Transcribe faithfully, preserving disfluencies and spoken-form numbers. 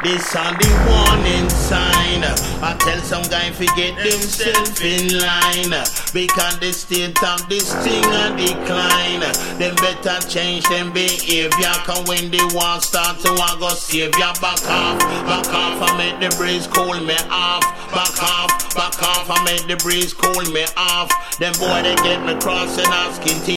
This on the warning sign. I tell some guy if get themself in line, because the state of this thing a decline. Them better change them behavior, cause when the war start to I go save ya. Back off, back off, I make the breeze cool me off. Back off, back off, I make the breeze cool me off. Them boy they get me crossing asking